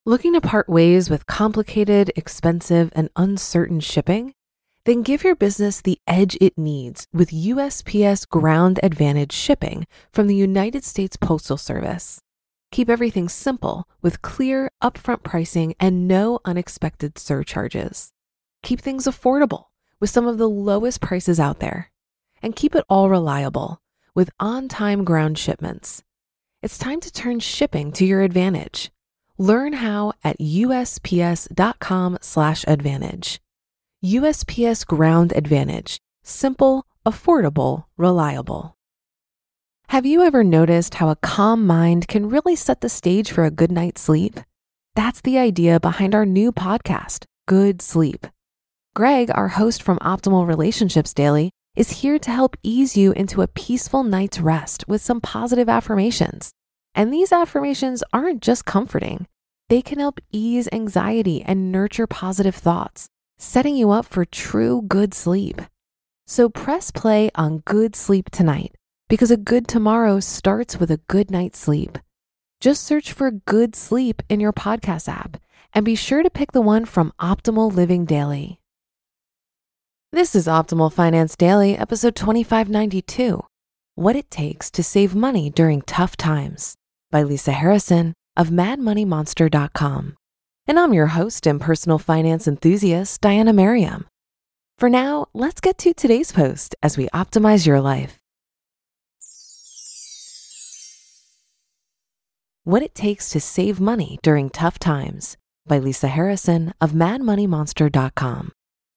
Looking to part ways with complicated, expensive, and uncertain shipping? Then give your business the edge it needs with USPS Ground Advantage shipping from the United States Postal Service. Keep everything simple with clear, upfront pricing and no unexpected surcharges. Keep things affordable with some of the lowest prices out there. And keep it all reliable with on-time ground shipments. It's time to turn shipping to your advantage. Learn how at USPS.com/advantage. USPS Ground Advantage. Simple, affordable, reliable. Have you ever noticed how a calm mind can really set the stage for a good night's sleep? That's the idea behind our new podcast, Good Sleep. Greg, our host from Optimal Relationships Daily, is here to help ease you into a peaceful night's rest with some positive affirmations. And these affirmations aren't just comforting. They can help ease anxiety and nurture positive thoughts, setting you up for true good sleep. So press play on Good Sleep tonight, because a good tomorrow starts with a good night's sleep. Just search for Good Sleep in your podcast app and be sure to pick the one from Optimal Living Daily. This is Optimal Finance Daily, episode 2592, What It Takes to Save Money During Tough Times, by Lisa Harrison of MadMoneyMonster.com. And I'm your host and personal finance enthusiast, Diana Merriam. For now, let's get to today's post as we optimize your life. What It Takes to Save Money During Tough Times, by Lisa Harrison of MadMoneyMonster.com.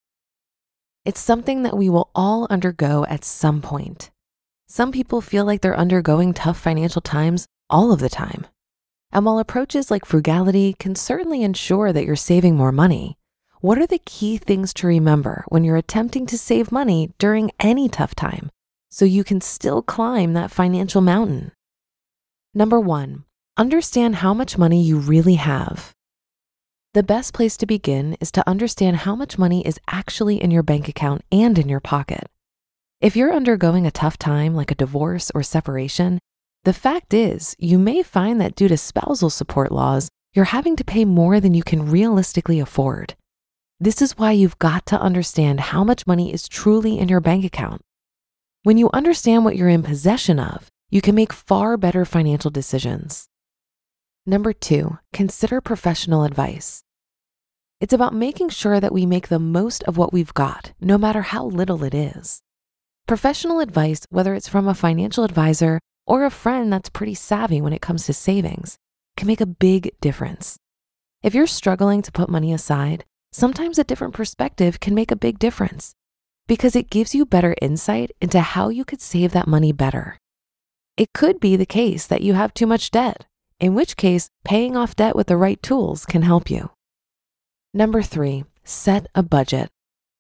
It's something that we will all undergo at some point. Some people feel like they're undergoing tough financial times all of the time. And while approaches like frugality can certainly ensure that you're saving more money, what are the key things to remember when you're attempting to save money during any tough time so you can still climb that financial mountain? Number 1, understand how much money you really have. The best place to begin is to understand how much money is actually in your bank account and in your pocket. If you're undergoing a tough time like a divorce or separation, the fact is, you may find that due to spousal support laws, you're having to pay more than you can realistically afford. This is why you've got to understand how much money is truly in your bank account. When you understand what you're in possession of, you can make far better financial decisions. Number 2, consider professional advice. It's about making sure that we make the most of what we've got, no matter how little it is. Professional advice, whether it's from a financial advisor or a friend that's pretty savvy when it comes to savings, can make a big difference. If you're struggling to put money aside, sometimes a different perspective can make a big difference because it gives you better insight into how you could save that money better. It could be the case that you have too much debt, in which case paying off debt with the right tools can help you. Number 3, set a budget.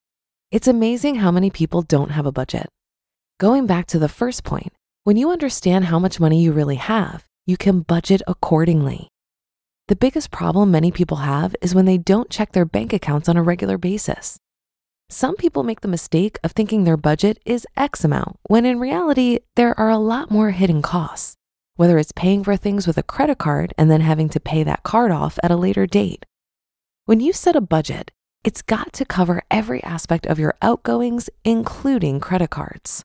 It's amazing how many people don't have a budget. Going back to the first point, when you understand how much money you really have, you can budget accordingly. The biggest problem many people have is when they don't check their bank accounts on a regular basis. Some people make the mistake of thinking their budget is X amount, when in reality, there are a lot more hidden costs, whether it's paying for things with a credit card and then having to pay that card off at a later date. When you set a budget, it's got to cover every aspect of your outgoings, including credit cards.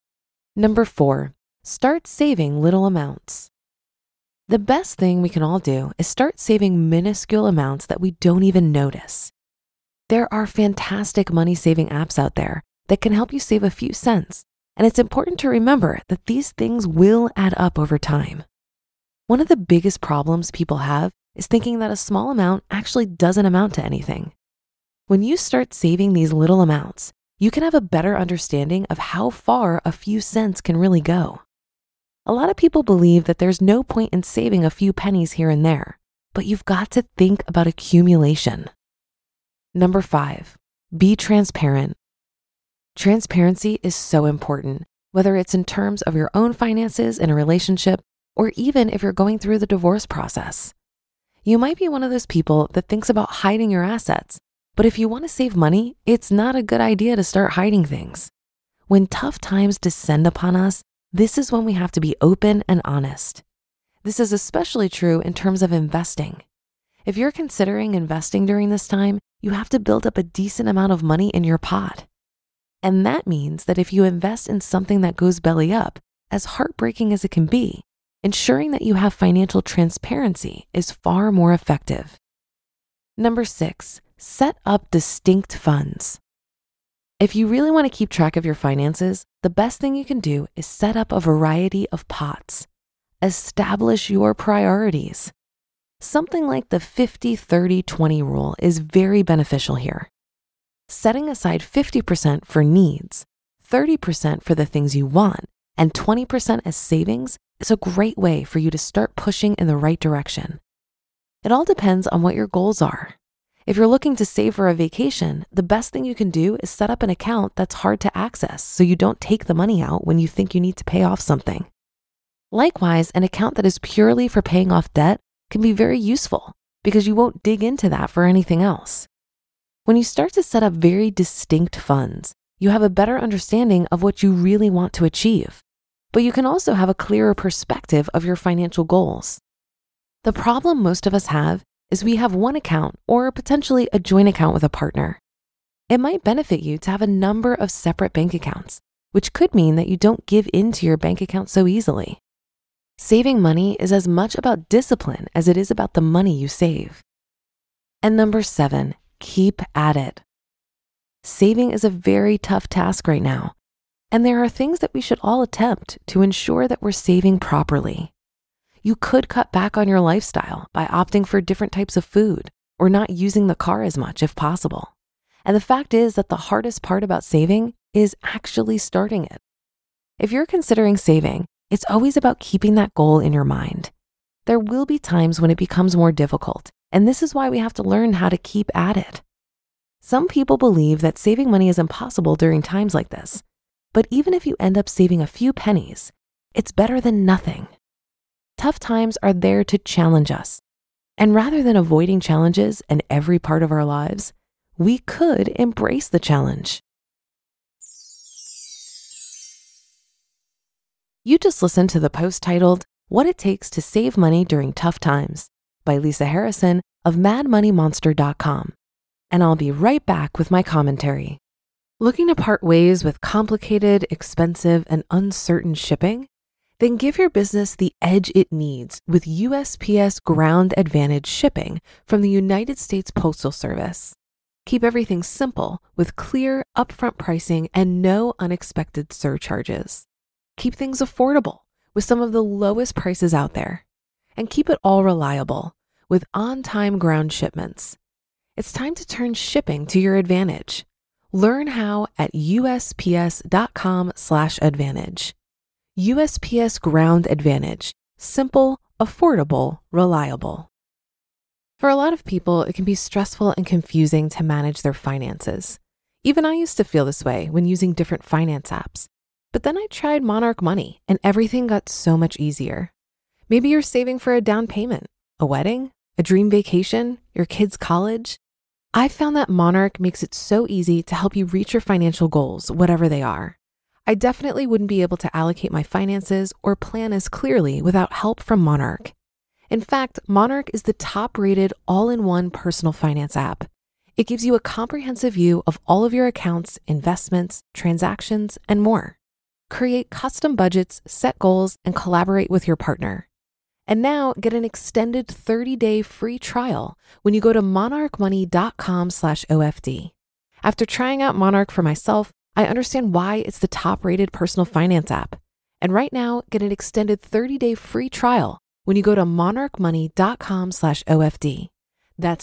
Number 4, start saving little amounts. The best thing we can all do is start saving minuscule amounts that we don't even notice. There are fantastic money-saving apps out there that can help you save a few cents, and it's important to remember that these things will add up over time. One of the biggest problems people have is thinking that a small amount actually doesn't amount to anything. When you start saving these little amounts, you can have a better understanding of how far a few cents can really go. A lot of people believe that there's no point in saving a few pennies here and there, but you've got to think about accumulation. Number 5, be transparent. Transparency is so important, whether it's in terms of your own finances in a relationship or even if you're going through the divorce process. You might be one of those people that thinks about hiding your assets, but if you want to save money, it's not a good idea to start hiding things. When tough times descend upon us, this is when we have to be open and honest. This is especially true in terms of investing. If you're considering investing during this time, you have to build up a decent amount of money in your pot. And that means that if you invest in something that goes belly up, as heartbreaking as it can be, ensuring that you have financial transparency is far more effective. Number 6, set up distinct funds. If you really want to keep track of your finances, the best thing you can do is set up a variety of pots. Establish your priorities. Something like the 50-30-20 rule is very beneficial here. Setting aside 50% for needs, 30% for the things you want, and 20% as savings is a great way for you to start pushing in the right direction. It all depends on what your goals are. If you're looking to save for a vacation, the best thing you can do is set up an account that's hard to access so you don't take the money out when you think you need to pay off something. Likewise, an account that is purely for paying off debt can be very useful because you won't dig into that for anything else. When you start to set up very distinct funds, you have a better understanding of what you really want to achieve, but you can also have a clearer perspective of your financial goals. The problem most of us have is we have one account or potentially a joint account with a partner. It might benefit you to have a number of separate bank accounts, which could mean that you don't give into your bank account so easily. Saving money is as much about discipline as it is about the money you save. And number 7, keep at it. Saving is a very tough task right now, and there are things that we should all attempt to ensure that we're saving properly. You could cut back on your lifestyle by opting for different types of food or not using the car as much if possible. And the fact is that the hardest part about saving is actually starting it. If you're considering saving, it's always about keeping that goal in your mind. There will be times when it becomes more difficult, and this is why we have to learn how to keep at it. Some people believe that saving money is impossible during times like this, but even if you end up saving a few pennies, it's better than nothing. Tough times are there to challenge us, and rather than avoiding challenges in every part of our lives, we could embrace the challenge. You just listened to the post titled, What It Takes to Save Money During Tough Times by Lisa Harrison of MadMoneyMonster.com. And I'll be right back with my commentary. Looking to part ways with complicated, expensive, and uncertain shipping? Then give your business the edge it needs with USPS Ground Advantage shipping from the United States Postal Service. Keep everything simple with clear, upfront pricing and no unexpected surcharges. Keep things affordable with some of the lowest prices out there. And keep it all reliable with on-time ground shipments. It's time to turn shipping to your advantage. Learn how at USPS.com/advantage. USPS Ground Advantage. Simple, affordable, reliable. For a lot of people, it can be stressful and confusing to manage their finances. Even I used to feel this way when using different finance apps. But then I tried Monarch Money and everything got so much easier. Maybe you're saving for a down payment, a wedding, a dream vacation, your kids' college. I found that Monarch makes it so easy to help you reach your financial goals, whatever they are. I definitely wouldn't be able to allocate my finances or plan as clearly without help from Monarch. In fact, Monarch is the top-rated all-in-one personal finance app. It gives you a comprehensive view of all of your accounts, investments, transactions, and more. Create custom budgets, set goals, and collaborate with your partner. And now get an extended 30-day free trial when you go to monarchmoney.com/OFD. After trying out Monarch for myself, I understand why it's the top-rated personal finance app. And right now, get an extended 30-day free trial when you go to monarchmoney.com/OFD. That's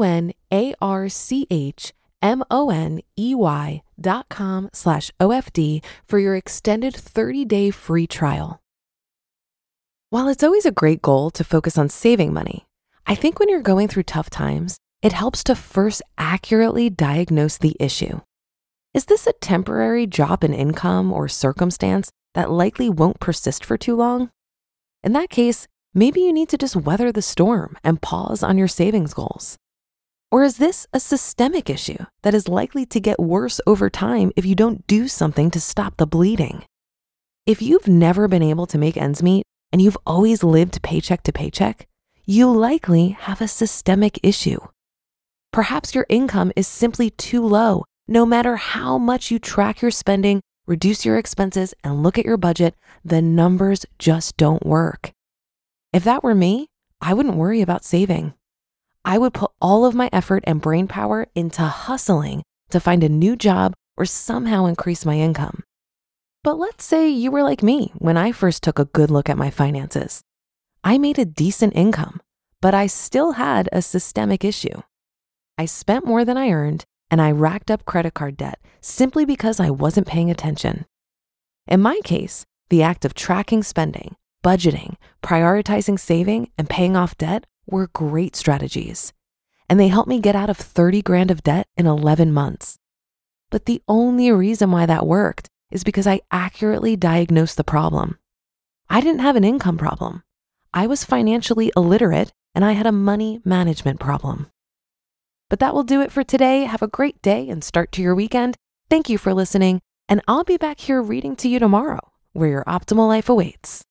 monarchmoney.com/OFD for your extended 30-day free trial. While it's always a great goal to focus on saving money, I think when you're going through tough times, it helps to first accurately diagnose the issue. Is this a temporary drop in income or circumstance that likely won't persist for too long? In that case, maybe you need to just weather the storm and pause on your savings goals. Or is this a systemic issue that is likely to get worse over time if you don't do something to stop the bleeding? If you've never been able to make ends meet and you've always lived paycheck to paycheck, you likely have a systemic issue. Perhaps your income is simply too low. No matter how much you track your spending, reduce your expenses, and look at your budget, the numbers just don't work. If that were me, I wouldn't worry about saving. I would put all of my effort and brain power into hustling to find a new job or somehow increase my income. But let's say you were like me when I first took a good look at my finances. I made a decent income, but I still had a systemic issue. I spent more than I earned, and I racked up credit card debt simply because I wasn't paying attention. In my case, the act of tracking spending, budgeting, prioritizing saving, and paying off debt were great strategies. And they helped me get out of 30 grand of debt in 11 months. But the only reason why that worked is because I accurately diagnosed the problem. I didn't have an income problem. I was financially illiterate, and I had a money management problem. But that will do it for today. Have a great day and start to your weekend. Thank you for listening, and I'll be back here reading to you tomorrow, where your optimal life awaits.